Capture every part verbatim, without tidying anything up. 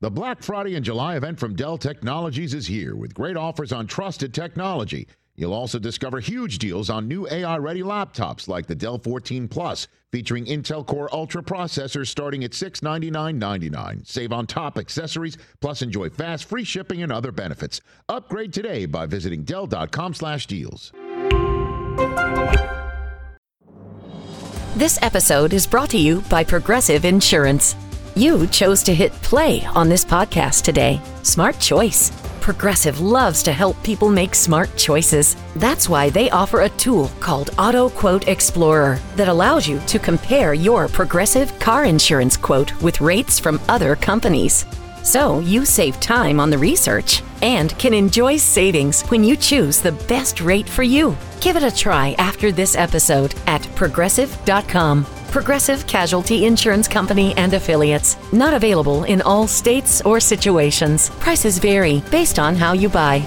The Black Friday and July event from Dell Technologies is here with great offers on trusted technology. You'll also discover huge deals on new A I-ready laptops like the Dell fourteen Plus, featuring Intel Core Ultra processors starting at six hundred ninety-nine dollars and ninety-nine cents. Save on top accessories, plus enjoy fast, free shipping and other benefits. Upgrade today by visiting Dell.com slash deals. This episode is brought to you by Progressive Insurance. You chose to hit play on this podcast today. Smart choice. Progressive loves to help people make smart choices. That's why they offer a tool called Auto Quote Explorer that allows you to compare your Progressive car insurance quote with rates from other companies. So you save time on the research and can enjoy savings when you choose the best rate for you. Give it a try after this episode at progressive dot com. Progressive Casualty Insurance Company and Affiliates. Not available in all states or situations. Prices vary based on how you buy.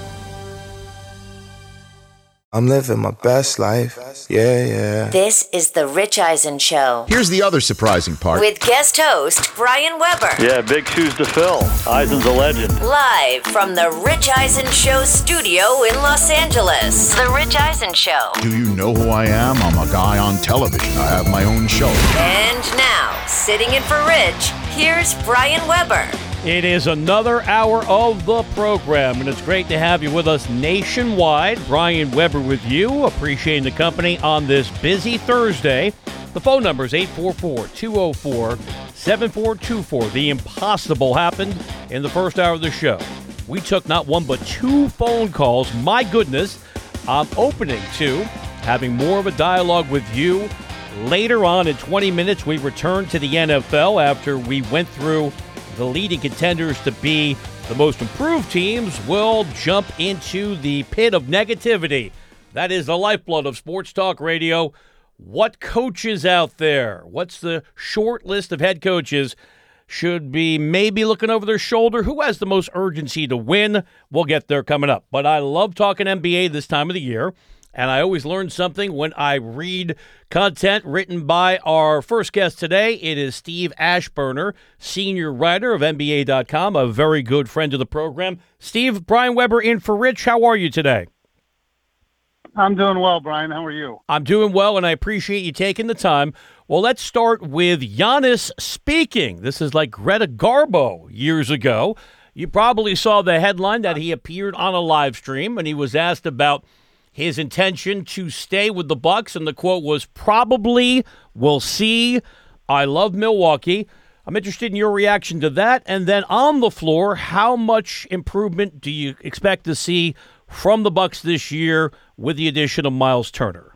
I'm living my best life. Yeah, yeah. This is The Rich Eisen Show. Here's the other surprising part. With guest host Brian Weber. Yeah, big shoes to fill. Eisen's a legend. Live from The Rich Eisen Show studio in Los Angeles. The Rich Eisen Show. Do you know who I am? I'm a guy on television. I have my own show. And now, sitting in for Rich, here's Brian Weber. It is another hour of the program, and it's great to have you with us nationwide. Brian Weber with you, appreciating the company on this busy Thursday. The phone number is eight four four, two oh four, seven four two four. The impossible happened in the first hour of the show. We took not one but two phone calls. My goodness, I'm opening to having more of a dialogue with you. Later on in twenty minutes, we return to the N F L after we went through the leading contenders to be the most improved teams. Will jump into the pit of negativity. That is the lifeblood of Sports Talk Radio. What coaches out there? What's the short list of head coaches should be maybe looking over their shoulder? Who has the most urgency to win? We'll get there coming up. But I love talking N B A this time of the year. And I always learn something when I read content written by our first guest today. It is Steve Ashburner, senior writer of N B A dot com, a very good friend of the program. Steve, Brian Weber in for Rich. How are you today? I'm doing well, Brian. How are you? I'm doing well, and I appreciate you taking the time. Well, let's start with Giannis speaking. This is like Greta Garbo years ago. You probably saw the headline that he appeared on a live stream, and he was asked about his intention to stay with the Bucks, and the quote was, probably, we'll see, I love Milwaukee. I'm interested in your reaction to that. And then on the floor, how much improvement do you expect to see from the Bucks this year with the addition of Miles Turner?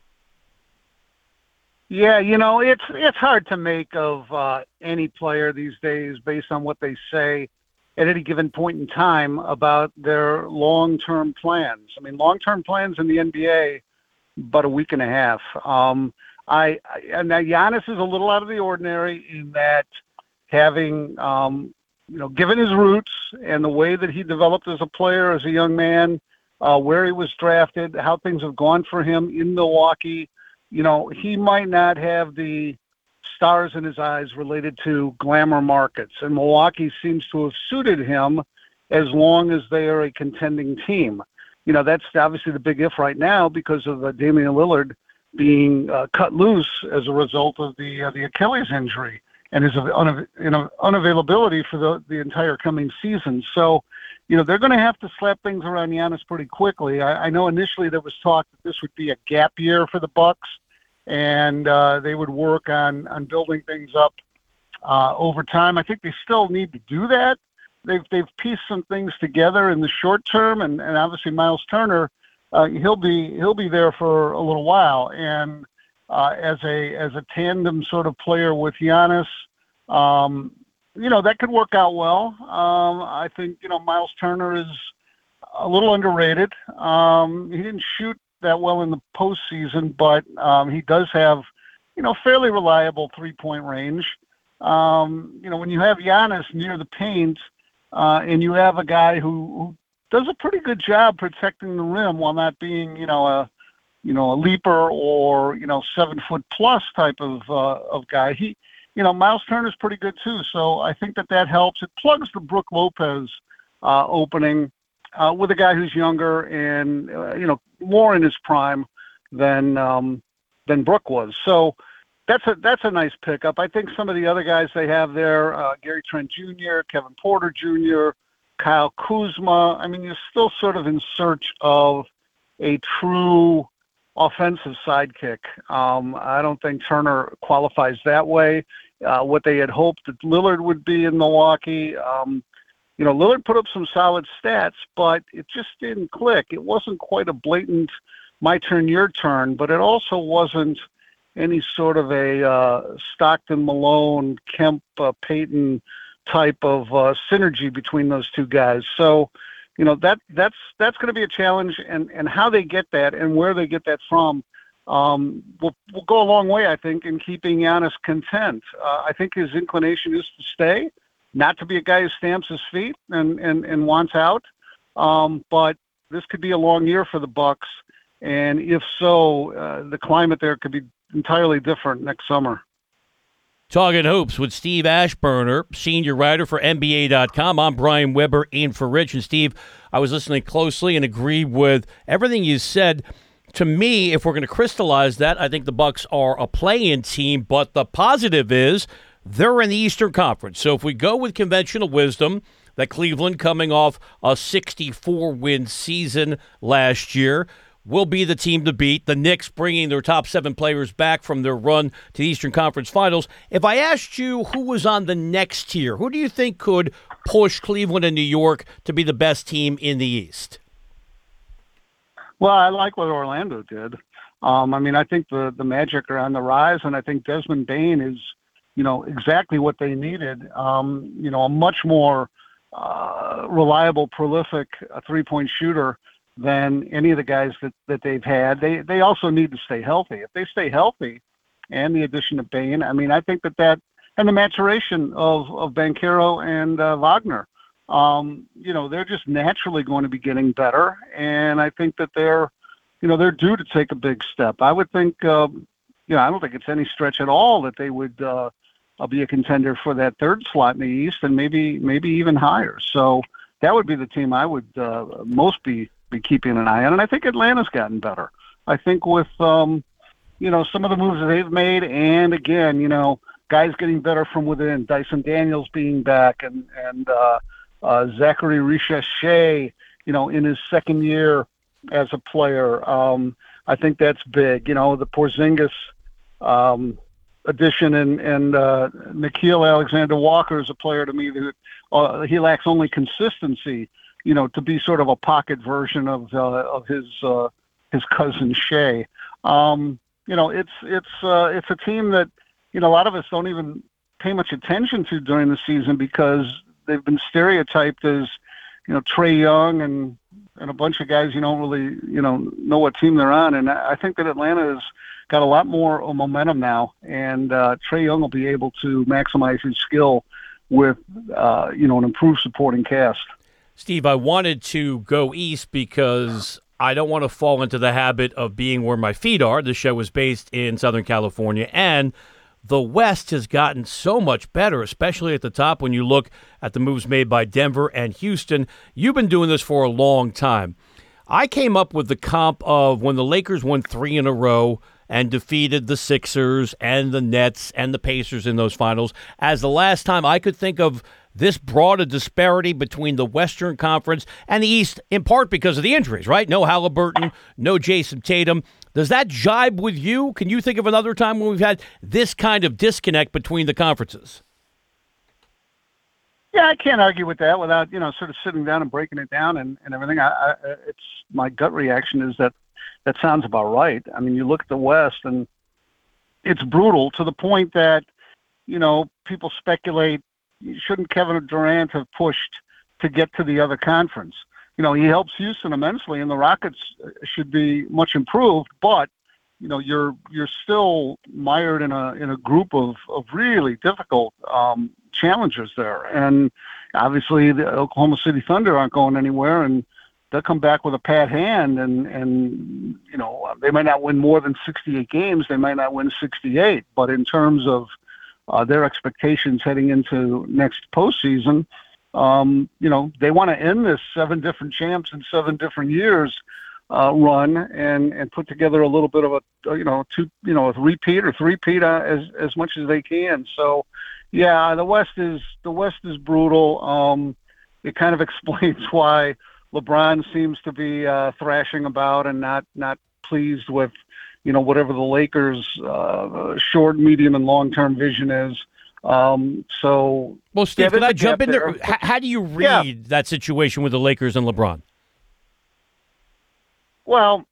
Yeah, you know, it's it's hard to make of uh, any player these days based on what they say at any given point in time about their long-term plans. I mean, long-term plans in the N B A, but a week and a half. Um, I, I and now Giannis is a little out of the ordinary in that having, um, you know, given his roots and the way that he developed as a player, as a young man, uh, where he was drafted, how things have gone for him in Milwaukee, you know, he might not have the stars in his eyes related to glamour markets. And Milwaukee seems to have suited him as long as they are a contending team. You know, that's obviously the big if right now because of uh, Damian Lillard being uh, cut loose as a result of the uh, the Achilles injury and his unav- you know, unavailability for the, the entire coming season. So, you know, they're going to have to slap things around Giannis pretty quickly. I, I know initially there was talk that this would be a gap year for the Bucks, and uh, they would work on, on building things up uh, over time. I think they still need to do that. They've they've pieced some things together in the short term, and, and obviously Miles Turner, uh, he'll be he'll be there for a little while. And uh, as a as a tandem sort of player with Giannis, um, you know, that could work out well. Um, I think you know Miles Turner is a little underrated. Um, he didn't shoot that well in the postseason, but um, he does have, you know, fairly reliable three-point range. Um, you know, when you have Giannis near the paint, uh, and you have a guy who, who does a pretty good job protecting the rim while not being, you know, a, you know, a leaper or, you know, seven foot plus type of uh, of guy. He you know, Miles Turner's pretty good too. So I think that that helps. It plugs the Brook Lopez uh, opening uh, with a guy who's younger and, uh, you know, more in his prime than um, than Brook was. So that's a that's a nice pickup. I think some of the other guys they have there, uh, Gary Trent Junior, Kevin Porter Junior, Kyle Kuzma. I mean, you're still sort of in search of a true offensive sidekick. Um, I don't think Turner qualifies that way. Uh, what they had hoped that Lillard would be in Milwaukee. Um, you know, Lillard put up some solid stats, but it just didn't click. It wasn't quite a blatant my turn, your turn, but it also wasn't any sort of a uh, Stockton, Malone, Kemp, uh, Payton type of uh, synergy between those two guys. So, you know, that that's that's going to be a challenge, and, and how they get that and where they get that from um, will, will go a long way, I think, in keeping Giannis content. Uh, I think his inclination is to stay, not to be a guy who stamps his feet and, and, and wants out. Um, but this could be a long year for the Bucks, and if so, uh, the climate there could be entirely different next summer. Talking Hoops with Steve Ashburner, senior writer for N B A dot com. I'm Brian Weber in for Rich. And Steve, I was listening closely and agreed with everything you said. To me, if we're going to crystallize that, I think the Bucks are a play-in team, but the positive is they're in the Eastern Conference. So if we go with conventional wisdom that Cleveland, coming off a sixty-four win season last year, will be the team to beat. The Knicks bringing their top seven players back from their run to the Eastern Conference Finals. If I asked you who was on the next tier, who do you think could push Cleveland and New York to be the best team in the East? Well, I like what Orlando did. Um, I mean, I think the, the Magic are on the rise, and I think Desmond Bane is, you know, exactly what they needed. Um, you know, a much more uh, reliable, prolific uh, three-point shooter than any of the guys that, that they've had. They they also need to stay healthy. If they stay healthy, and the addition of Bane, I mean, I think that that, and the maturation of, of Banchero and uh, Wagner, um, you know, they're just naturally going to be getting better. And I think that they're, you know, they're due to take a big step. I would think, uh, you know, I don't think it's any stretch at all that they would uh, be a contender for that third slot in the East, and maybe maybe even higher. So that would be the team I would uh, most be be keeping an eye on. And I think Atlanta's gotten better. I think with, um, you know, some of the moves that they've made, and again, you know, guys getting better from within, Dyson Daniels being back, and, and uh, uh, Zachary Richer, you know, in his second year as a player. Um, I think that's big. You know, the Porzingis um, addition, and, and uh, Nickeil Alexander-Walker is a player to me that uh, he lacks only consistency, you know, to be sort of a pocket version of uh, of his uh, his cousin Shea. Um, you know, it's it's uh, it's a team that, you know, a lot of us don't even pay much attention to during the season because they've been stereotyped as, you know, Trae Young and and a bunch of guys you don't really, you know, know what team they're on. And I think that Atlanta has got a lot more momentum now, and uh, Trae Young will be able to maximize his skill with, uh, you know, an improved supporting cast. Steve, I wanted to go east because I don't want to fall into the habit of being where my feet are. The show is based in Southern California, and the West has gotten so much better, especially at the top when you look at the moves made by Denver and Houston. You've been doing this for a long time. I came up with the comp of when the Lakers won three in a row and defeated the Sixers and the Nets and the Pacers in those finals as the last time I could think of this broad a disparity between the Western Conference and the East, in part because of the injuries, right? No Halliburton, no Jason Tatum. Does that jibe with you? Can you think of another time when we've had this kind of disconnect between the conferences? Yeah, I can't argue with that without, you know, sort of sitting down and breaking it down and, and everything. I, I, it's my gut reaction is that that sounds about right. I mean, you look at the West, and it's brutal to the point that, you know, people speculate, shouldn't Kevin Durant have pushed to get to the other conference? You know, he helps Houston immensely, and the Rockets should be much improved, but, you know, you're you're still mired in a in a group of, of really difficult um, challengers there. And obviously the Oklahoma City Thunder aren't going anywhere, and they'll come back with a pat hand, and, and you know, they might not win more than sixty-eight games. They might not win sixty-eight, but in terms of uh, their expectations heading into next postseason. Um, you know, they want to end this seven different champs in seven different years uh, run and, and put together a little bit of a, you know, two, you know, a repeat or three-peat uh, as, as much as they can. So, yeah, the West is, the West is brutal. Um, it kind of explains why LeBron seems to be uh, thrashing about and not, not pleased with, you know, whatever the Lakers' uh, short, medium, and long-term vision is. Um, so, well, Steve, yeah, can I jump in there? there. How, how do you read Yeah. that situation with the Lakers and LeBron? Well,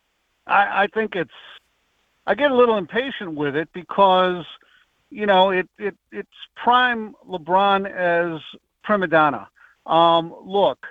I, I think it's. I get a little impatient with it because, you know, it, it it's prime LeBron as prima donna. Um, look,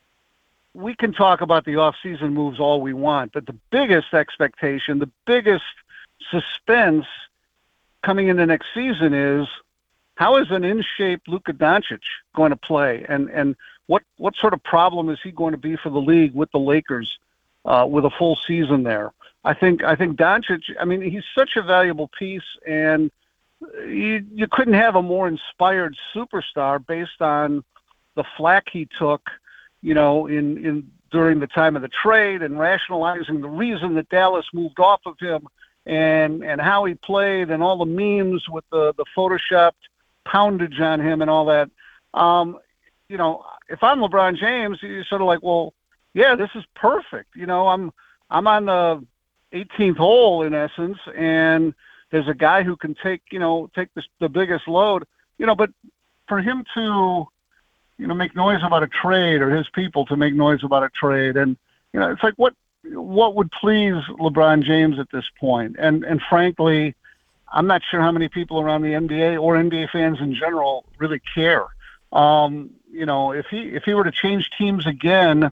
we can talk about the off-season moves all we want, but the biggest expectation, the biggest suspense coming into next season is, how is an in-shape Luka Doncic going to play, and and what what sort of problem is he going to be for the league with the Lakers uh, with a full season there? I think I think Doncic. I mean, he's such a valuable piece, and you you couldn't have a more inspired superstar based on the flack he took, you know, in in during the time of the trade and rationalizing the reason that Dallas moved off of him and and how he played and all the memes with the the photoshopped poundage on him and all that. Um, you know, if I'm LeBron James, you're sort of like, well, yeah, this is perfect. You know, I'm I'm on the eighteenth hole in essence, and there's a guy who can take, you know, take the, the biggest load, you know, but for him to, you know, make noise about a trade, or his people to make noise about a trade, and, you know, it's like, what, what would please LeBron James at this point? And, and frankly, I'm not sure how many people around the N B A or N B A fans in general really care. Um, you know, if he, if he were to change teams again,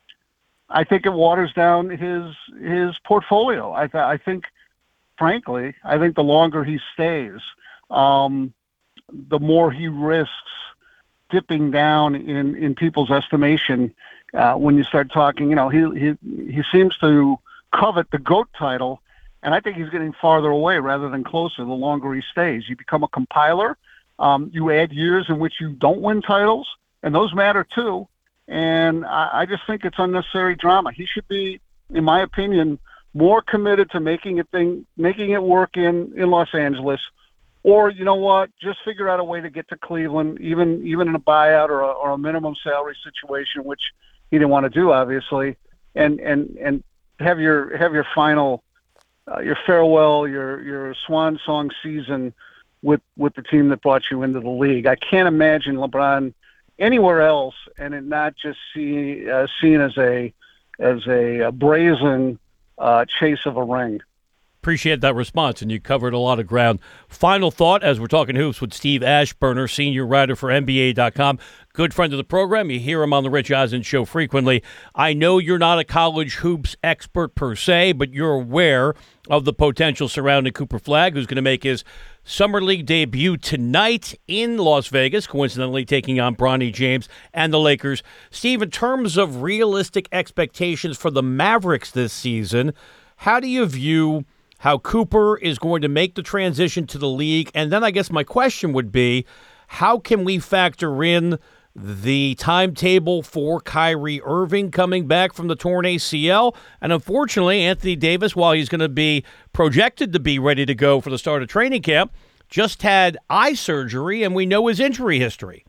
I think it waters down his his portfolio. I, th- I think, frankly, I think the longer he stays, um, the more he risks dipping down in, in people's estimation. Uh, when you start talking, you know, he he he seems to covet the GOAT title, and I think he's getting farther away rather than closer the longer he stays. You become a compiler. Um, you add years in which you don't win titles, and those matter too. And I, I just think it's unnecessary drama. He should be, in my opinion, more committed to making it thing, making it work in, in Los Angeles, or, you know what, just figure out a way to get to Cleveland, even even in a buyout or a, or a minimum salary situation, which he didn't want to do, obviously, and and and have your have your final, uh, your farewell, your your swan song season with with the team that brought you into the league. I can't imagine LeBron anywhere else, and it not just see, uh, seen as a as a, a brazen uh, chase of a ring. Appreciate that response, and you covered a lot of ground. Final thought as we're talking hoops with Steve Ashburner, senior writer for N B A dot com, good friend of the program. You hear him on the Rich Eisen Show frequently. I know you're not a college hoops expert per se, but you're aware of the potential surrounding Cooper Flagg, who's going to make his Summer League debut tonight in Las Vegas, coincidentally taking on Bronny James and the Lakers. Steve, in terms of realistic expectations for the Mavericks this season, how do you view how Cooper is going to make the transition to the league? And then I guess my question would be, how can we factor in the timetable for Kyrie Irving coming back from the torn A C L? And unfortunately, Anthony Davis, while he's going to be projected to be ready to go for the start of training camp, just had eye surgery, and we know his injury history.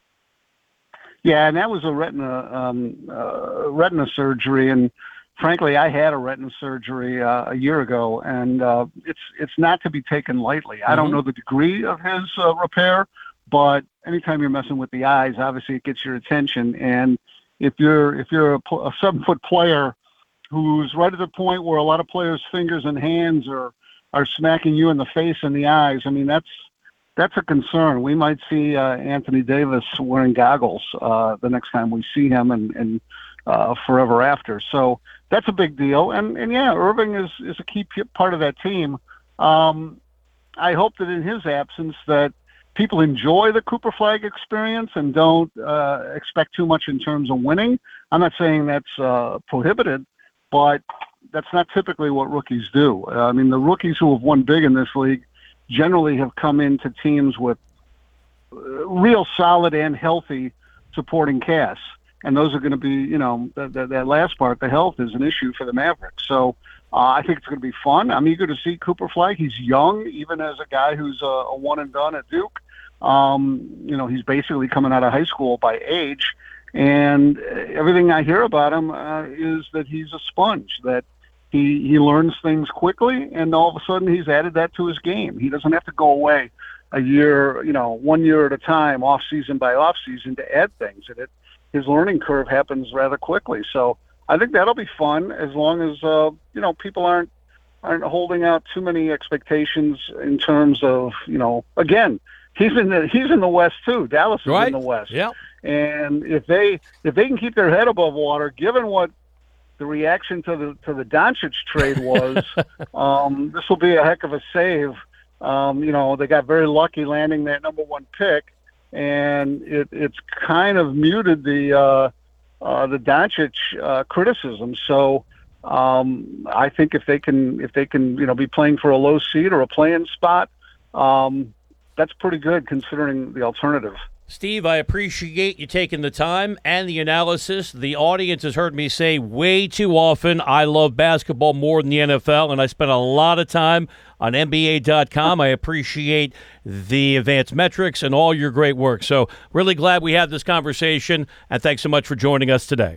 Yeah, and that was a retina um, uh, retina surgery, and frankly, I had a retina surgery uh, a year ago, and uh, it's it's not to be taken lightly. Mm-hmm. I don't know the degree of his uh, repair, but anytime you're messing with the eyes, obviously it gets your attention. And if you're if you're a, a seven foot player who's right at the point where a lot of players' fingers and hands are are smacking you in the face and the eyes, I mean that's that's a concern. We might see uh, Anthony Davis wearing goggles uh, the next time we see him, and and uh, forever after. So that's a big deal. And and yeah, Irving is is a key p- part of that team. Um, I hope that in his absence that people enjoy the Cooper Flagg experience and don't uh, expect too much in terms of winning. I'm not saying that's uh, prohibited, but that's not typically what rookies do. Uh, I mean, the rookies who have won big in this league generally have come into teams with real solid and healthy supporting casts. And those are going to be, you know, that, that, that last part, the health is an issue for the Mavericks. So uh, I think it's going to be fun. I'm eager to see Cooper Flag. He's young, even as a guy who's a, a one and done at Duke. Um, you know, he's basically coming out of high school by age. And everything I hear about him uh, is that he's a sponge, that he, he learns things quickly, and all of a sudden he's added that to his game. He doesn't have to go away a year, you know, one year at a time, off season by off season, to add things. And it, his learning curve happens rather quickly. So I think that'll be fun, as long as, uh, you know, people aren't, aren't holding out too many expectations in terms of, you know, again, he's in the, he's in the West too. Dallas is right. in the West. Yeah. And if they, if they can keep their head above water, given what the reaction to the, to the Doncic trade was, um, this will be a heck of a save. Um, you know, they got very lucky landing that number one pick, and it, it's kind of muted the uh, uh, the Doncic uh, criticism. So um, I think if they can if they can you know be playing for a low seed or a play-in spot, um, that's pretty good considering the alternative. Steve, I appreciate you taking the time and the analysis. The audience has heard me say way too often, I love basketball more than the N F L, and I spent a lot of time on N B A dot com. I appreciate the advanced metrics and all your great work. So really glad we had this conversation, and thanks so much for joining us today.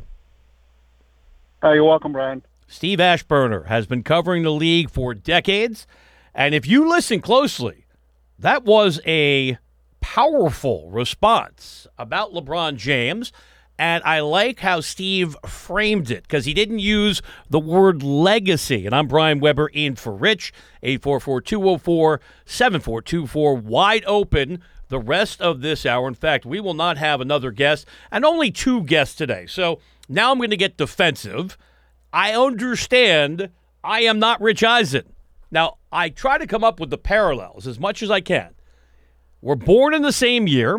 Uh, you're welcome, Brian. Steve Ashburner has been covering the league for decades, and if you listen closely, that was a powerful response about LeBron James, and I like how Steve framed it, because he didn't use the word legacy. And I'm Brian Weber in for Rich, eight four four, two oh four, seven four two four, wide open the rest of this hour. In fact, we will not have another guest, and only two guests today. So now I'm going to get defensive. I understand I am not Rich Eisen. Now, I try to come up with the parallels as much as I can. We're born in the same year.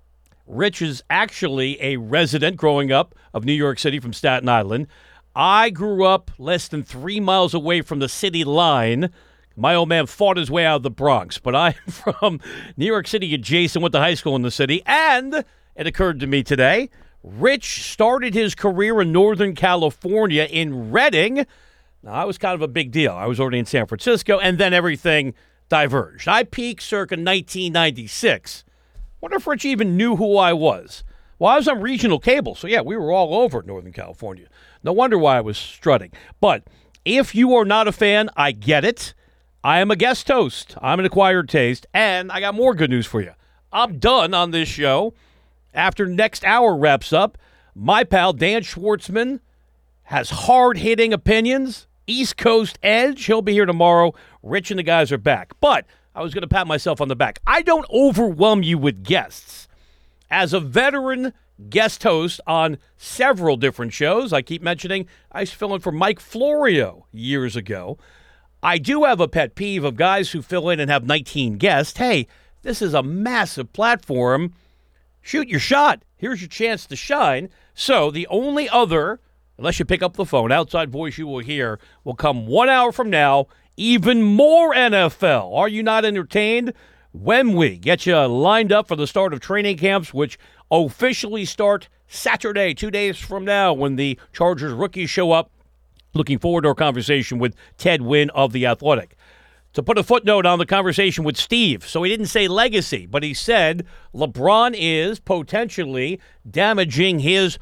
Rich is actually a resident growing up of New York City from Staten Island. I grew up less than three miles away from the city line. My old man fought his way out of the Bronx, but I'm from New York City adjacent, went to high school in the city, and it occurred to me today, Rich started his career in Northern California in Redding. Now, that was kind of a big deal. I was already in San Francisco, and then everything diverged. I peaked circa nineteen ninety-six. Wonder if Rich even knew who I was. Well, I was on regional cable, so yeah, we were all over Northern California. No wonder why I was strutting. But if you are not a fan, I get it. I am a guest host. I'm an acquired taste, and I got more good news for you. I'm done on this show. After next hour wraps up, my pal Dan Schwartzman has hard-hitting opinions, East Coast edge. He'll be here tomorrow. Rich and the guys are back. But I was going to pat myself on the back. I don't overwhelm you with guests. As a veteran guest host on several different shows, I keep mentioning I used to fill in for Mike Florio years ago. I do have a pet peeve of guys who fill in and have nineteen guests. Hey, this is a massive platform. Shoot your shot. Here's your chance to shine. So the only other, unless you pick up the phone, outside voice you will hear will come one hour from now. Even more N F L. Are you not entertained? When we get you lined up for the start of training camps, which officially start Saturday, two days from now, when the Chargers rookies show up. Looking forward to our conversation with Ted Wynn of The Athletic. To put a footnote on the conversation with Steve, so he didn't say legacy, but he said LeBron is potentially damaging his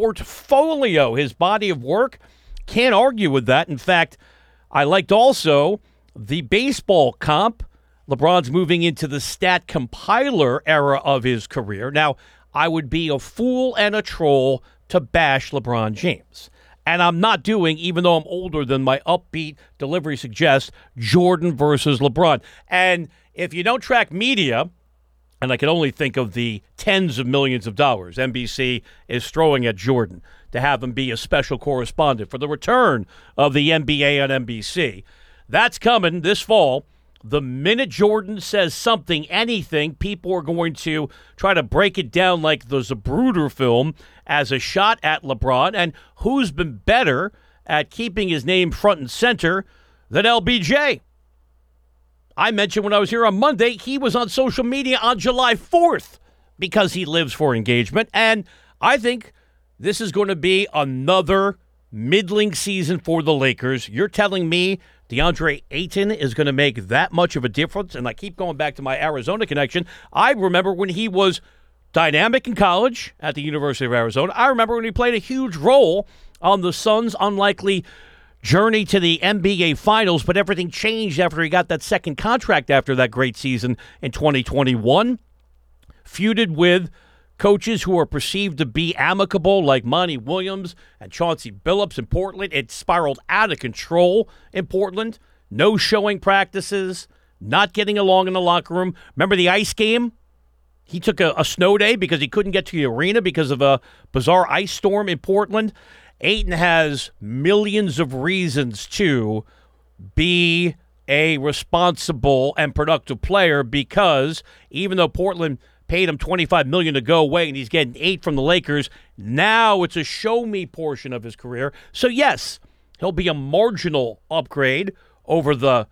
portfolio, his body of work. Can't argue with that. In fact, I liked also the baseball comp. LeBron's moving into the stat compiler era of his career. Now, I would be a fool and a troll to bash LeBron James. And I'm not doing, even though I'm older than my upbeat delivery suggests, Jordan versus LeBron. And if you don't track media, and I can only think of the tens of millions of dollars N B C is throwing at Jordan to have him be a special correspondent for the return of the N B A on N B C. That's coming this fall. The minute Jordan says something, anything, people are going to try to break it down like the Zapruder film as a shot at LeBron. And who's been better at keeping his name front and center than L B J? I mentioned when I was here on Monday, he was on social media on July fourth because he lives for engagement. And I think this is going to be another middling season for the Lakers. You're telling me DeAndre Ayton is going to make that much of a difference? And I keep going back to my Arizona connection. I remember when he was dynamic in college at the University of Arizona. I remember when he played a huge role on the Suns' unlikely journey to the N B A Finals, but everything changed after he got that second contract after that great season in twenty twenty-one. Feuded with coaches who are perceived to be amicable, like Monty Williams and Chauncey Billups in Portland. It spiraled out of control in Portland. No showing practices, not getting along in the locker room. Remember the ice game? He took a, a snow day because he couldn't get to the arena because of a bizarre ice storm in Portland. Ayton has millions of reasons to be a responsible and productive player because even though Portland paid him twenty-five million dollars to go away and he's getting eight from the Lakers, now it's a show-me portion of his career. So, yes, he'll be a marginal upgrade over the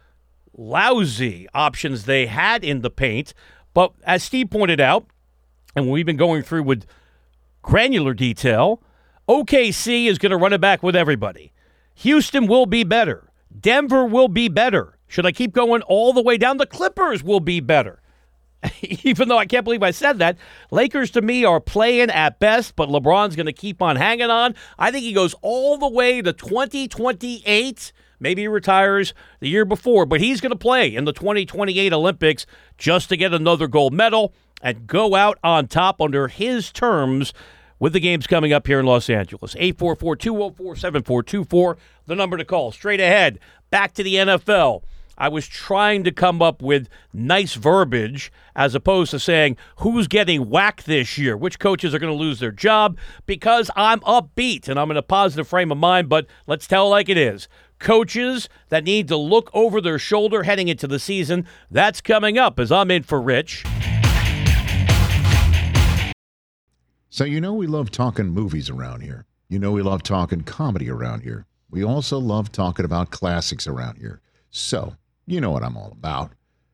lousy options they had in the paint. But as Steve pointed out, and we've been going through with granular detail, O K C is going to run it back with everybody. Houston will be better. Denver will be better. Should I keep going all the way down? The Clippers will be better. Even though I can't believe I said that, Lakers to me are playing at best, but LeBron's going to keep on hanging on. I think he goes all the way to twenty twenty-eight. Maybe he retires the year before, but he's going to play in the twenty twenty-eight Olympics just to get another gold medal and go out on top under his terms with the games coming up here in Los Angeles. eight four four, two oh four, seven four two four, the number to call. Straight ahead, back to the N F L. I was trying to come up with nice verbiage as opposed to saying who's getting whacked this year, which coaches are going to lose their job, because I'm upbeat and I'm in a positive frame of mind, but let's tell it like it is. Coaches that need to look over their shoulder heading into the season, that's coming up as I'm in for Rich. So you know we love talking movies around here. You know we love talking comedy around here. We also love talking about classics around here. So you know what I'm all about.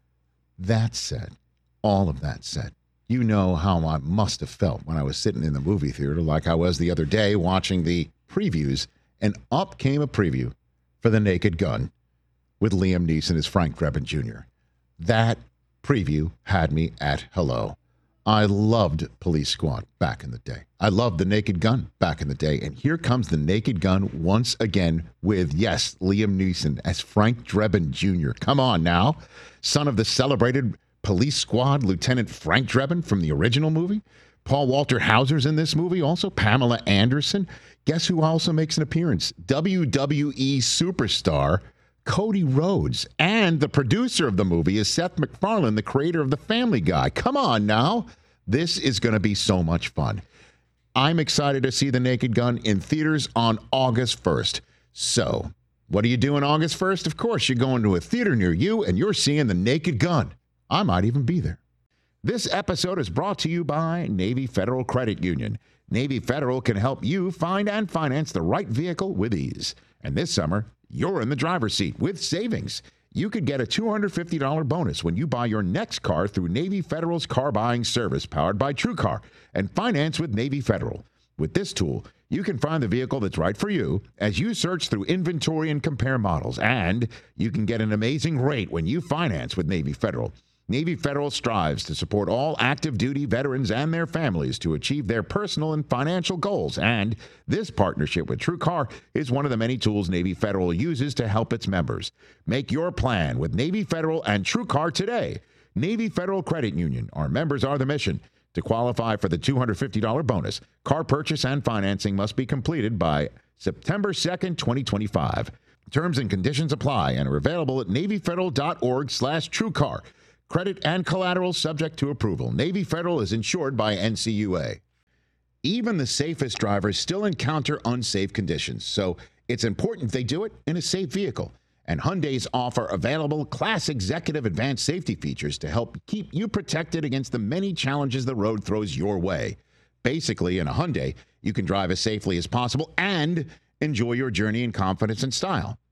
That said, all of that said, you know how I must have felt when I was sitting in the movie theater like I was the other day watching the previews, and up came a preview for The Naked Gun with Liam Neeson as Frank Drebin Junior That preview had me at hello. I loved Police Squad back in the day. I loved The Naked Gun back in the day. And here comes The Naked Gun once again with, yes, Liam Neeson as Frank Drebin Junior Come on now. Son of the celebrated Police Squad Lieutenant Frank Drebin from the original movie. Paul Walter Hauser's in this movie also. Pamela Anderson. Guess who also makes an appearance? W W E superstar Cody Rhodes. And the producer of the movie is Seth MacFarlane, the creator of The Family Guy. Come on now. This is going to be so much fun. I'm excited to see The Naked Gun in theaters on August first. So, what are you doing August first? Of course, you're going to a theater near you and you're seeing The Naked Gun. I might even be there. This episode is brought to you by Navy Federal Credit Union. Navy Federal can help you find and finance the right vehicle with ease. And this summer, you're in the driver's seat with savings. You could get a two hundred fifty dollars bonus when you buy your next car through Navy Federal's car buying service powered by TrueCar and finance with Navy Federal. With this tool, you can find the vehicle that's right for you as you search through inventory and compare models. And you can get an amazing rate when you finance with Navy Federal. Navy Federal strives to support all active duty veterans and their families to achieve their personal and financial goals. And this partnership with TrueCar is one of the many tools Navy Federal uses to help its members. Make your plan with Navy Federal and TrueCar today. Navy Federal Credit Union. Our members are the mission. To qualify for the two hundred fifty dollars bonus, car purchase and financing must be completed by September second, twenty twenty-five. Terms and conditions apply and are available at NavyFederal.org slash TrueCar. Credit and collateral subject to approval. Navy Federal is insured by N C U A. Even the safest drivers still encounter unsafe conditions, so it's important they do it in a safe vehicle. And Hyundai's offer available Class Executive Advanced Safety features to help keep you protected against the many challenges the road throws your way. Basically, in a Hyundai, you can drive as safely as possible and enjoy your journey in confidence and style.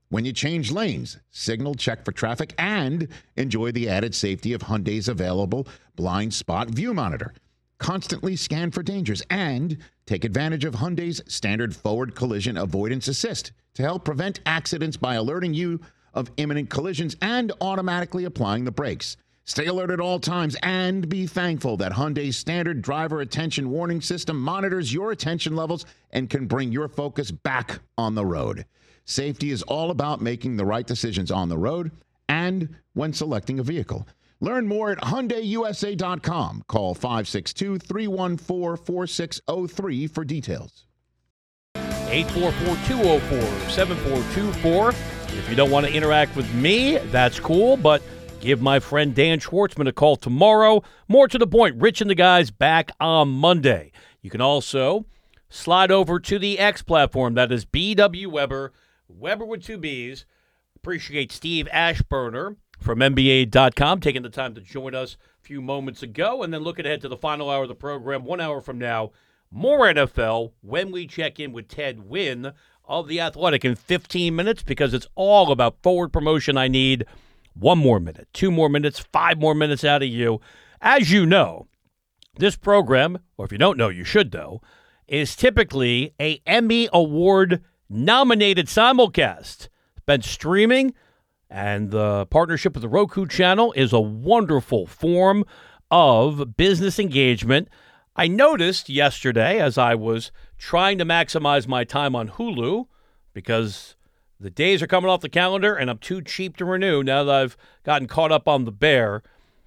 When you change lanes, signal, check for traffic, and enjoy the added safety of Hyundai's available blind spot view monitor. Constantly scan for dangers and take advantage of Hyundai's standard forward collision avoidance assist to help prevent accidents by alerting you of imminent collisions and automatically applying the brakes. Stay alert at all times and be thankful that Hyundai's standard driver attention warning system monitors your attention levels and can bring your focus back on the road. Safety is all about making the right decisions on the road and when selecting a vehicle. Learn more at Hyundai U S A dot com. Call five six two, three one four, four six zero three for details. eight four four, two oh four, seven four two four. If you don't want to interact with me, that's cool, but give my friend Dan Schwartzman a call tomorrow. More to the point, Rich and the guys back on Monday. You can also slide over to the X platform. That is B W Weber, Weber with two B's. Appreciate Steve Ashburner from N B A dot com taking the time to join us a few moments ago. And then looking ahead to the final hour of the program, one hour from now, more N F L when we check in with Ted Wynn of The Athletic in fifteen minutes, because it's all about forward promotion. I need one more minute, two more minutes, five more minutes out of you. As you know, this program, or if you don't know, you should know, is typically a Emmy Award-nominated simulcast. It's been streaming, and the partnership with the Roku channel is a wonderful form of business engagement. I noticed yesterday as I was trying to maximize my time on Hulu, because the days are coming off the calendar and I'm too cheap to renew now that I've gotten caught up on the Bear,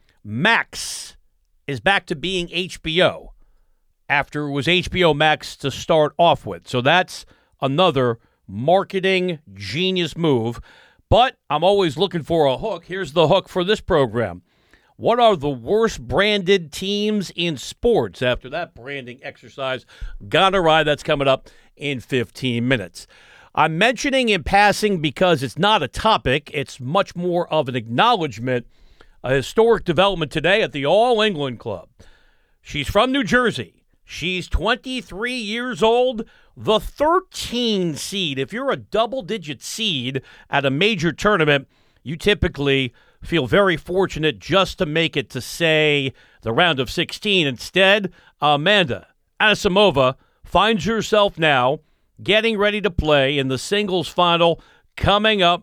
Max is back to being H B O after it was H B O Max to start off with. So that's another marketing genius move. But I'm always looking for a hook. Here's the hook for this program. What are the worst branded teams in sports? After that branding exercise gone awry, that's coming up in fifteen minutes. I'm mentioning in passing because it's not a topic. It's much more of an acknowledgement. A historic development today at the All England Club. She's from New Jersey. She's twenty-three years old, the thirteen seed. If you're a double-digit seed at a major tournament, you typically feel very fortunate just to make it to, say, the round of sixteen. Instead, Amanda Anisimova finds herself now getting ready to play in the singles final coming up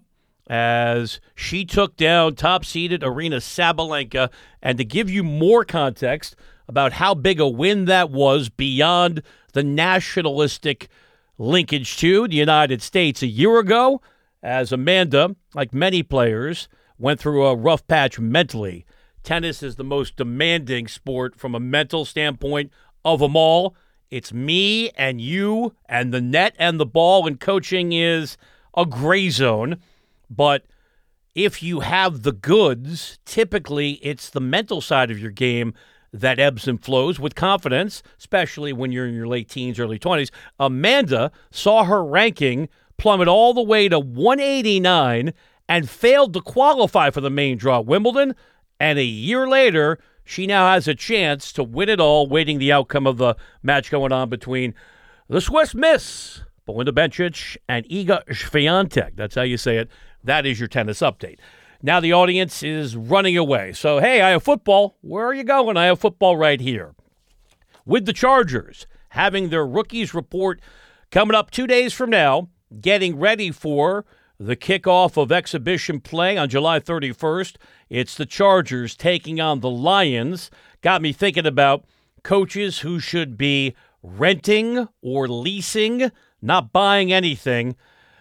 as she took down top-seeded Aryna Sabalenka. And to give you more context about how big a win that was beyond the nationalistic linkage to the United States a year ago, as Amanda, like many players, went through a rough patch mentally. Tennis is the most demanding sport from a mental standpoint of them all. It's me and you and the net and the ball, and coaching is a gray zone. But if you have the goods, typically it's the mental side of your game that ebbs and flows with confidence, especially when you're in your late teens, early twenties. Amanda saw her ranking plummet all the way to one eighty-nine and failed to qualify for the main draw at Wimbledon. And a year later, she now has a chance to win it all, waiting the outcome of the match going on between the Swiss Miss, Belinda Bencic, and Iga Swiatek. That's how you say it. That is your tennis update. Now the audience is running away. So, hey, I have football. Where are you going? I have football right here. With the Chargers having their rookies report coming up two days from now, getting ready for the kickoff of exhibition play on July thirty-first. It's the Chargers taking on the Lions. Got me thinking about coaches who should be renting or leasing, not buying anything.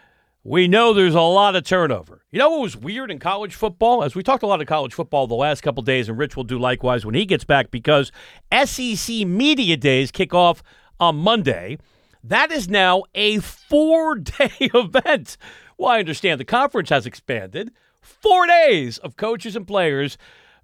We know there's a lot of turnover. You know what was weird in college football? As we talked a lot of college football the last couple days, and Rich will do likewise when he gets back, because S E C Media Days kick off on Monday. That is now a four-day event. Well, I understand the conference has expanded. Four days of coaches and players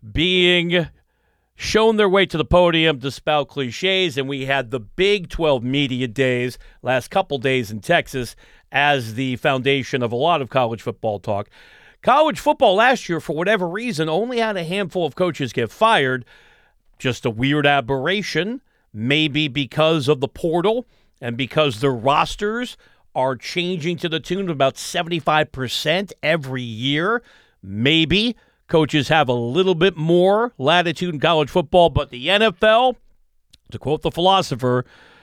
being shown their way to the podium to spout cliches, and we had the Big twelve Media Days last couple days in Texas as the foundation of a lot of college football talk. College football last year, for whatever reason, only had a handful of coaches get fired. Just a weird aberration, maybe because of the portal and because their rosters are changing to the tune of about seventy-five percent every year. Maybe coaches have a little bit more latitude in college football, but the N F L, to quote the philosopher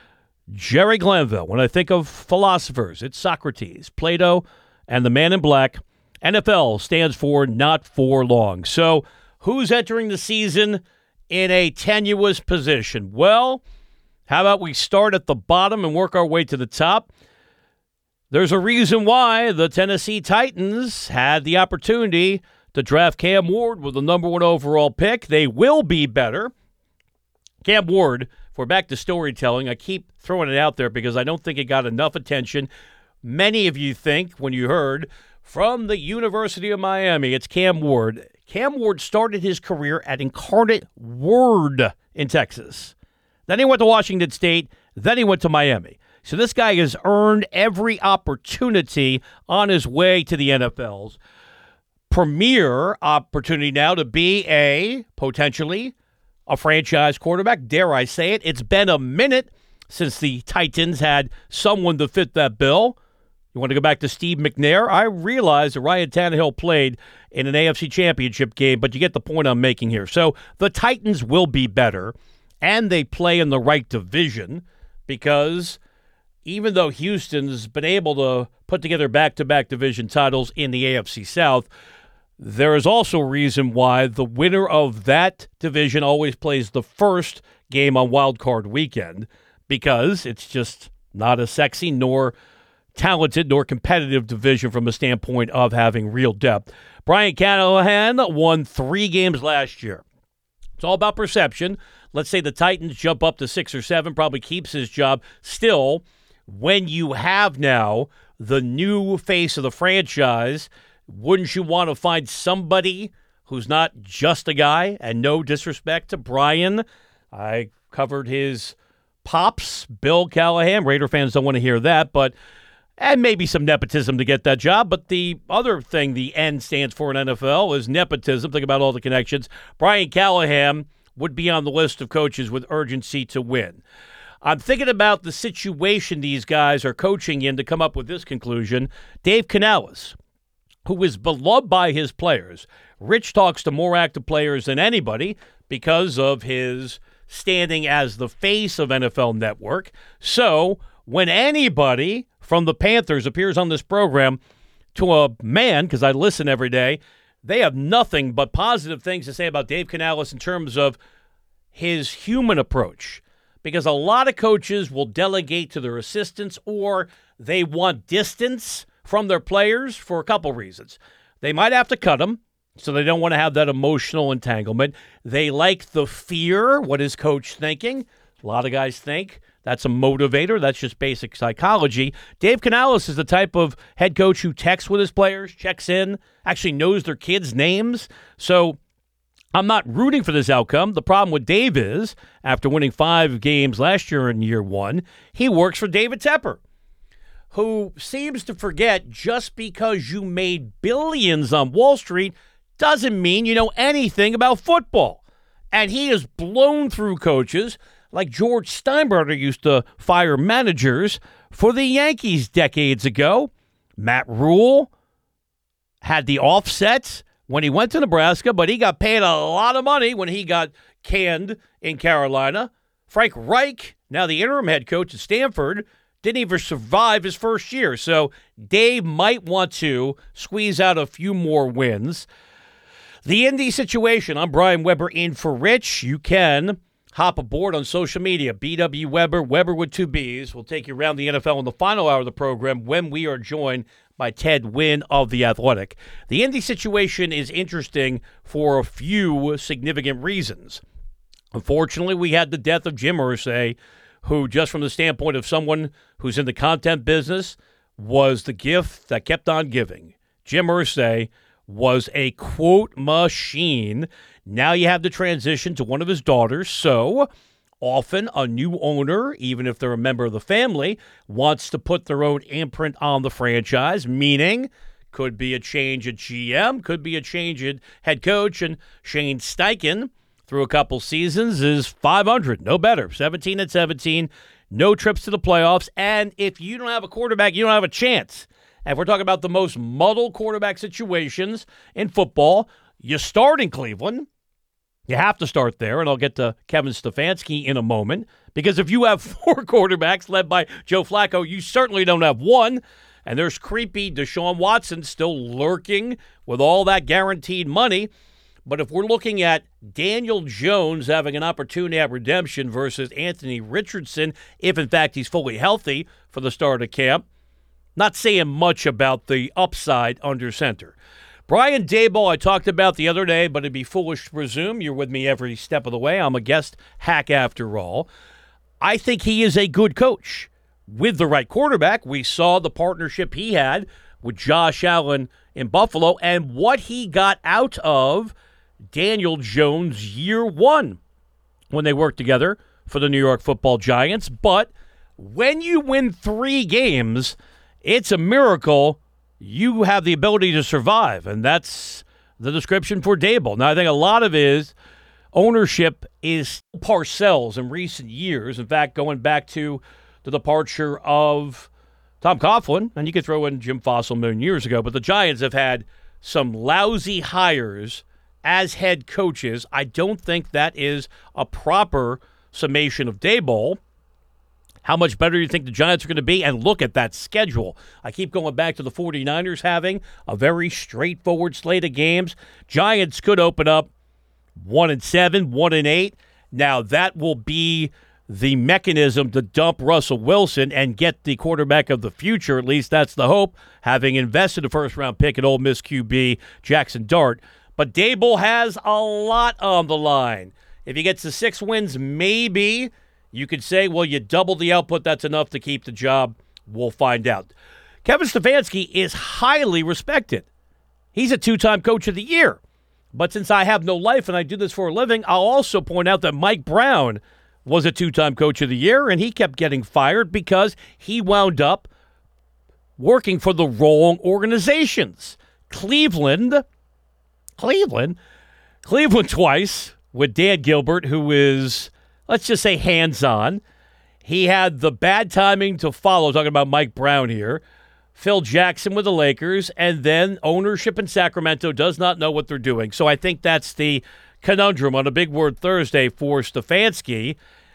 Jerry Glanville, when I think of philosophers, it's Socrates, Plato, and the man in black. N F L stands for not for long. So who's entering the season in a tenuous position? Well, how about we start at the bottom and work our way to the top? There's a reason why the Tennessee Titans had the opportunity to draft Cam Ward with the number one overall pick. They will be better. Cam Ward, if we're back to storytelling, I keep throwing it out there because I don't think it got enough attention. Many of you think when you heard from the University of Miami, it's Cam Ward. Cam Ward started his career at Incarnate Word in Texas. Then he went to Washington State. Then he went to Miami. So this guy has earned every opportunity on his way to the N F L's premier opportunity now to be a, potentially, a franchise quarterback. Dare I say it? It's been a minute since the Titans had someone to fit that bill. You want to go back to Steve McNair? I realize that Ryan Tannehill played in an A F C Championship game, but you get the point I'm making here. So the Titans will be better, and they play in the right division because even though Houston's been able to put together back-to-back division titles in the A F C South, there is also a reason why the winner of that division always plays the first game on Wild Card Weekend, because it's just not a sexy nor talented nor competitive division from a standpoint of having real depth. Brian Callahan won three games last year. It's all about perception. Let's say the Titans jump up to six or seven, probably keeps his job. Still, when you have now the new face of the franchise, wouldn't you want to find somebody who's not just a guy? And no disrespect to Brian, I covered his pops, Bill Callahan. Raider fans don't want to hear that, but and maybe some nepotism to get that job. But the other thing the N stands for in N F L is nepotism. Think about all the connections. Brian Callahan would be on the list of coaches with urgency to win. I'm thinking about the situation these guys are coaching in to come up with this conclusion. Dave Canales, who is beloved by his players. Rich talks to more active players than anybody because of his standing as the face of N F L Network. So when anybody from the Panthers appears on this program, to a man, because I listen every day, they have nothing but positive things to say about Dave Canales in terms of his human approach. Because a lot of coaches will delegate to their assistants, or they want distance from their players for a couple reasons. They might have to cut them, so they don't want to have that emotional entanglement. They like the fear. What is coach thinking? A lot of guys think that's a motivator. That's just basic psychology. Dave Canales is the type of head coach who texts with his players, checks in, actually knows their kids' names. So I'm not rooting for this outcome. The problem with Dave is, after winning five games last year in year one, he works for David Tepper, who seems to forget just because you made billions on Wall Street doesn't mean you know anything about football. And he has blown through coaches like George Steinbrenner used to fire managers for the Yankees decades ago. Matt Rule had the offsets when he went to Nebraska, but he got paid a lot of money when he got canned in Carolina. Frank Reich, now the interim head coach at Stanford, didn't even survive his first year. So Dave might want to squeeze out a few more wins. The Indy situation, I'm Brian Weber in for Rich. You can hop aboard on social media, B W Weber, Weber with two B's. We'll take you around the N F L in the final hour of the program when we are joined by Ted Wynn of The Athletic. The Indy situation is interesting for a few significant reasons. Unfortunately, we had the death of Jim Irsay, who, just from the standpoint of someone who's in the content business, was the gift that kept on giving. Jim Irsay was a quote machine. Now you have the transition to one of his daughters, so often a new owner, even if they're a member of the family, wants to put their own imprint on the franchise, meaning could be a change at G M, could be a change at head coach, and Shane Steichen, through a couple seasons, is five hundred, no better, seventeen and seventeen. no trips to the playoffs, and if you don't have a quarterback, you don't have a chance. And if we're talking about the most muddled quarterback situations in football, you start in Cleveland. You have to start there, and I'll get to Kevin Stefanski in a moment, because if you have four quarterbacks led by Joe Flacco, you certainly don't have one. And there's creepy Deshaun Watson still lurking with all that guaranteed money. But if we're looking at Daniel Jones having an opportunity at redemption versus Anthony Richardson, if in fact he's fully healthy for the start of camp, not saying much about the upside under center. Brian Daboll, I talked about the other day, but it'd be foolish to presume you're with me every step of the way. I'm a guest hack after all. I think he is a good coach. With the right quarterback, we saw the partnership he had with Josh Allen in Buffalo and what he got out of Daniel Jones year one when they worked together for the New York Football Giants. But when you win three games, it's a miracle you have the ability to survive, and that's the description for Daboll. Now, I think a lot of his ownership is Parcells in recent years. In fact, going back to the departure of Tom Coughlin, and you could throw in Jim Fossil a million years ago, but the Giants have had some lousy hires as head coaches. I don't think that is a proper summation of Daboll. How much better do you think the Giants are going to be? And look at that schedule. I keep going back to the 49ers having a very straightforward slate of games. Giants could open up one and seven, one and eight. Now that will be the mechanism to dump Russell Wilson and get the quarterback of the future. At least that's the hope, having invested a first-round pick at Ole Miss Q B Jackson Dart. But Daboll has a lot on the line. If he gets to six wins, maybe you could say, well, you double the output, that's enough to keep the job. We'll find out. Kevin Stefanski is highly respected. He's a two-time Coach of the Year. But since I have no life and I do this for a living, I'll also point out that Mike Brown was a two-time Coach of the Year, and he kept getting fired because he wound up working for the wrong organizations. Cleveland, Cleveland, Cleveland twice with Dan Gilbert, who is, let's just say, hands-on. He had the bad timing to follow, talking about Mike Brown here. Phil Jackson with the Lakers, and then ownership in Sacramento does not know what they're doing. So I think that's the conundrum on a Big Word Thursday for Stefanski,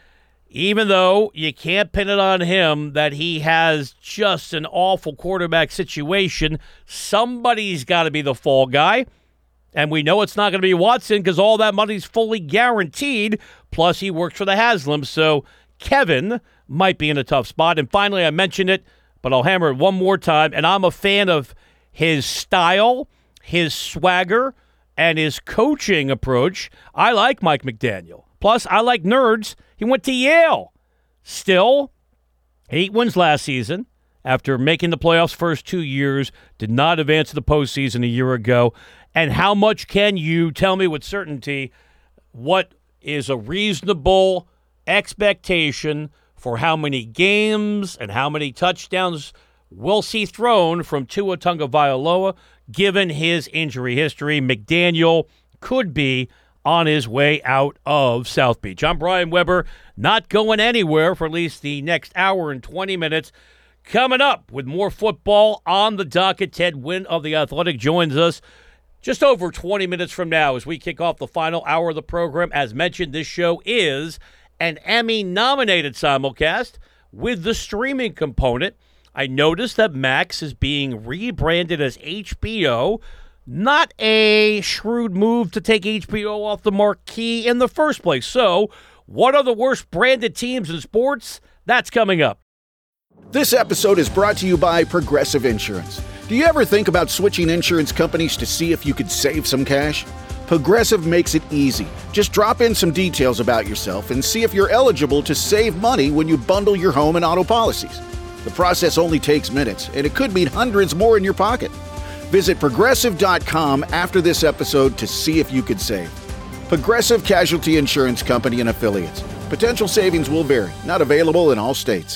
even though you can't pin it on him that he has just an awful quarterback situation. Somebody's got to be the fall guy, and we know it's not going to be Watson because all that money's fully guaranteed, plus he works for the Haslams, so Kevin might be in a tough spot. And finally, I mentioned it, but I'll hammer it one more time, and I'm a fan of his style, his swagger, and his coaching approach. I like Mike McDaniel. Plus, I like nerds. He went to Yale. Still, eight wins last season after making the playoffs first two years, did not advance to the postseason a year ago. And how much can you tell me with certainty what is a reasonable expectation for how many games and how many touchdowns we'll see thrown from Tua Tagovailoa, given his injury history? McDaniel could be on his way out of South Beach. I'm Brian Weber, not going anywhere for at least the next hour and twenty minutes. Coming up with more football on the docket, Ted Wynn of The Athletic joins us just over twenty minutes from now as we kick off the final hour of the program. As mentioned, this show is an Emmy-nominated simulcast with the streaming component. I noticed that Max is being rebranded as H B O. Not a shrewd move to take H B O off the marquee in the first place. So, what are the worst branded teams in sports? That's coming up. This episode is brought to you by Progressive Insurance. Do you ever think about switching insurance companies to see if you could save some cash? Progressive makes it easy. Just drop in some details about yourself and see if you're eligible to save money when you bundle your home and auto policies. The process only takes minutes, and it could mean hundreds more in your pocket. Visit Progressive dot com after this episode to see if you could save. Progressive Casualty Insurance Company and Affiliates. Potential savings will vary. Not available in all states.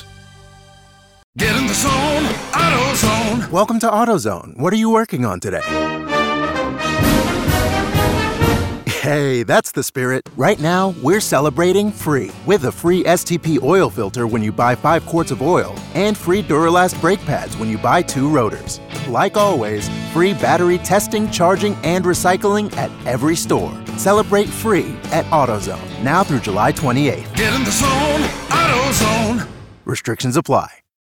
Get in the zone, AutoZone. Welcome to AutoZone. What are you working on today? Hey, that's the spirit. Right now, we're celebrating free with a free S T P oil filter when you buy five quarts of oil and free Duralast brake pads when you buy two rotors. Like always, free battery testing, charging, and recycling at every store. Celebrate free at AutoZone, now through July twenty-eighth. Get in the zone, AutoZone. Restrictions apply.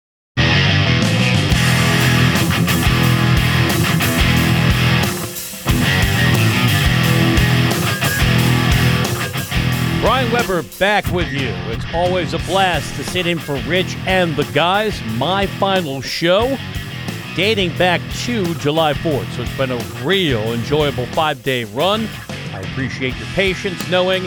Brian Weber back with you. It's always a blast to sit in for Rich and the guys. My final show dating back to July fourth. So it's been a real enjoyable five-day run. I appreciate your patience knowing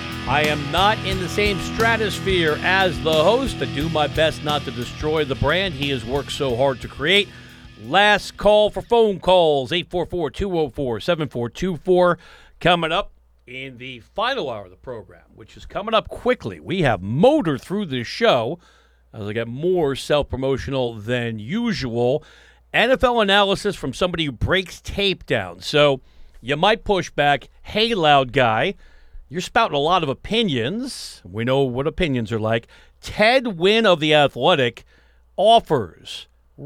I am not in the same stratosphere as the host. I do my best not to destroy the brand he has worked so hard to create. Last call for phone calls, eight four four, two oh four, seven four two four. Coming up in the final hour of the program, which is coming up quickly. We have motored through this show as I get more self-promotional than usual. N F L analysis from somebody who breaks tape down. So you might push back, hey, loud guy, you're spouting a lot of opinions. We know what opinions are like. Ted Wynn of The Athletic offers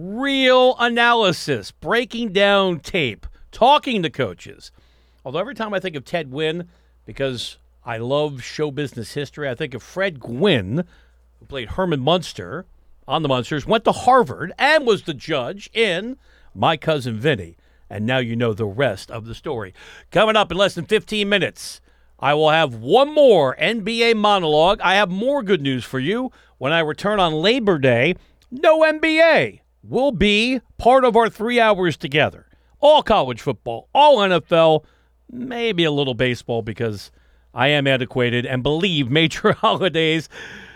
real analysis, breaking down tape, talking to coaches. Although every time I think of Ted Wynn, because I love show business history, I think of Fred Gwynn, who played Herman Munster on the Munsters, went to Harvard, and was the judge in My Cousin Vinny. And now you know the rest of the story. Coming up in less than fifteen minutes, I will have one more N B A monologue. I have more good news for you. When I return on Labor Day, no N B A will be part of our three hours together. All college football, all N F L, maybe a little baseball because I am antiquated and believe major holidays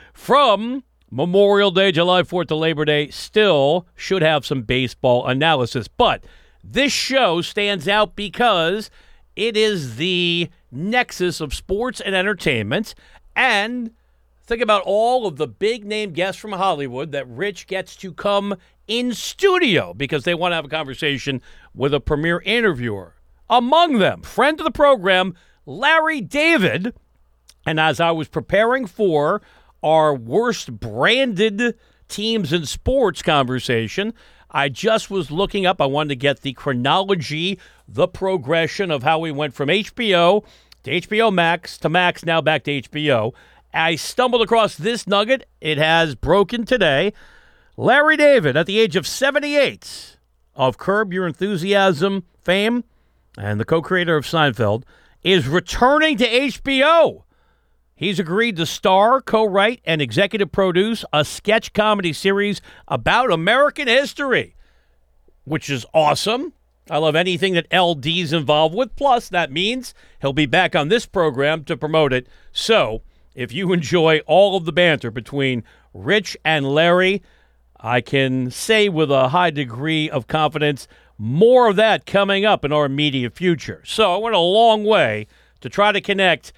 from Memorial Day, July fourth to Labor Day still should have some baseball analysis. But this show stands out because it is the nexus of sports and entertainment. And think about all of the big-name guests from Hollywood that Rich gets to come in studio because they want to have a conversation with a premier interviewer. Among them, friend of the program, Larry David. And as I was preparing for our worst branded teams in sports conversation, I just was looking up. I wanted to get the chronology, the progression of how we went from H B O to H B O Max to Max, now back to H B O. I stumbled across this nugget. It has broken today. Larry David, at the age of seventy-eight, of Curb Your Enthusiasm fame, and the co-creator of Seinfeld, is returning to H B O. He's agreed to star, co-write, and executive produce a sketch comedy series about American history, which is awesome. I love anything that L D's involved with. Plus, that means he'll be back on this program to promote it. So, if you enjoy all of the banter between Rich and Larry, I can say with a high degree of confidence, more of that coming up in our immediate future. So I went a long way to try to connect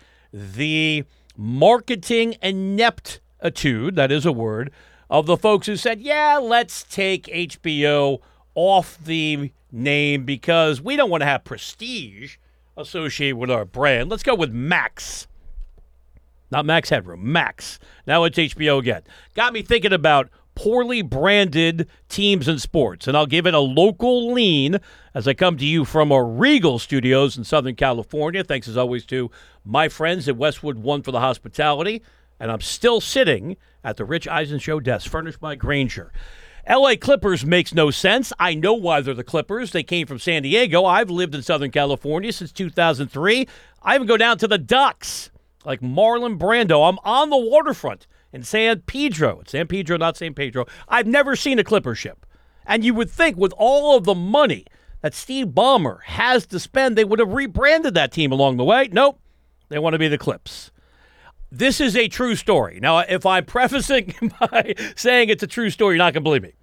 the marketing ineptitude, that is a word, of the folks who said, yeah, let's take H B O off the name because we don't want to have prestige associated with our brand. Let's go with Max. Not Max Headroom, Max. Now it's H B O again. Got me thinking about poorly branded teams in sports, and I'll give it a local lean as I come to you from our Regal studios in Southern California. Thanks as always to my friends at Westwood One for the hospitality, and I'm still sitting at the Rich Eisen Show desk, furnished by Granger. L A Clippers makes no sense. I know why they're the Clippers. They came from San Diego. I've lived in Southern California since two thousand three. I even go down to the docks like Marlon Brando. I'm on the waterfront in San Pedro. It's San Pedro, not San Pedro. I've never seen a Clipper ship. And you would think with all of the money that Steve Ballmer has to spend, they would have rebranded that team along the way. Nope. They want to be the Clips. This is a true story. Now, if I'm prefacing by saying it's a true story, you're not going to believe me.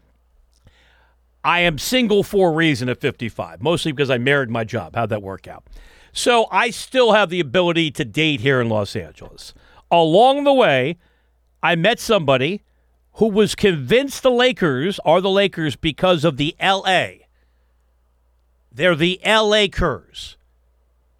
I am single for a reason at fifty-five, mostly because I married my job. How'd that work out? So I still have the ability to date here in Los Angeles. Along the way, I met somebody who was convinced the Lakers are the Lakers because of the L A. They're the L A Lakers.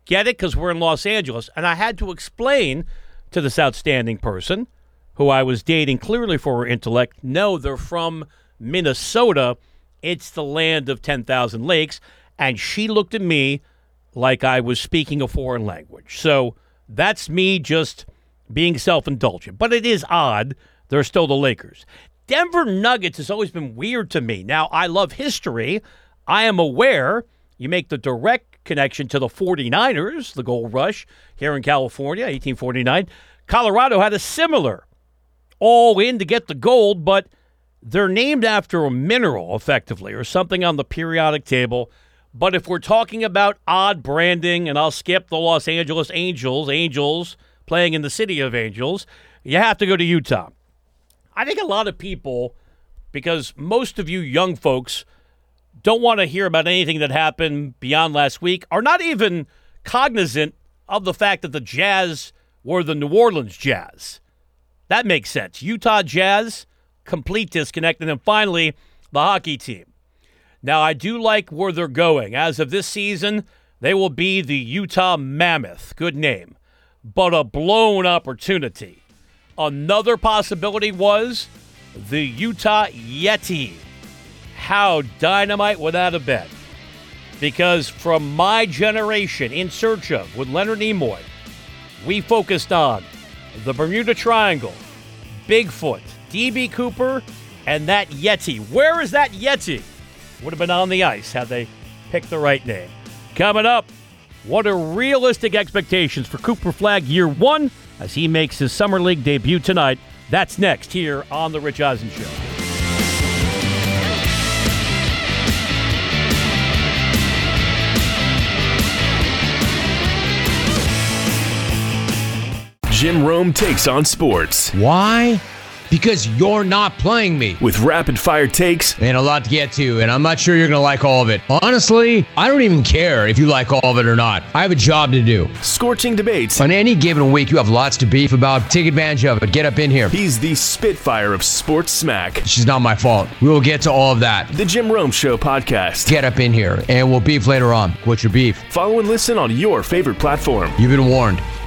get it because we're in Los Angeles. And I had to explain to this outstanding person who I was dating clearly for her intellect, no, they're from Minnesota. It's the land of ten thousand lakes. And she looked at me like I was speaking a foreign language. So that's me just being self-indulgent. But it is odd. They're still the Lakers. Denver Nuggets has always been weird to me. Now, I love history. I am aware you make the direct connection to the 49ers, the Gold Rush here in California, eighteen forty-nine. Colorado had a similar all-in to get the gold, but they're named after a mineral, effectively, or something on the periodic table. But if we're talking about odd branding, and I'll skip the Los Angeles Angels, Angels playing in the city of Angels, you have to go to Utah. I think a lot of people, because most of you young folks don't want to hear about anything that happened beyond last week, are not even cognizant of the fact that the Jazz were the New Orleans Jazz. That makes sense. Utah Jazz, complete disconnect. And then finally, the hockey team. Now, I do like where they're going. As of this season, they will be the Utah Mammoth. Good name. But a blown opportunity. Another possibility was the Utah Yeti. How dynamite would that have been? Because from my generation, In Search Of, with Leonard Nimoy, we focused on the Bermuda Triangle, Bigfoot, D B. Cooper, and that Yeti. Where is that Yeti? Would have been on the ice had they picked the right name. Coming up, what are realistic expectations for Cooper Flagg year one as he makes his Summer League debut tonight? That's next here on The Rich Eisen Show. Jim Rome takes on sports. Why? Because you're not playing me. With rapid-fire takes. And a lot to get to, and I'm not sure you're going to like all of it. Honestly, I don't even care if you like all of it or not. I have a job to do. Scorching debates. On any given week, you have lots to beef about. Take advantage of it. Get up in here. He's the Spitfire of sports smack. She's not my fault. We will get to all of that. The Jim Rome Show podcast. Get up in here, and we'll beef later on. What's your beef? Follow and listen on your favorite platform. You've been warned.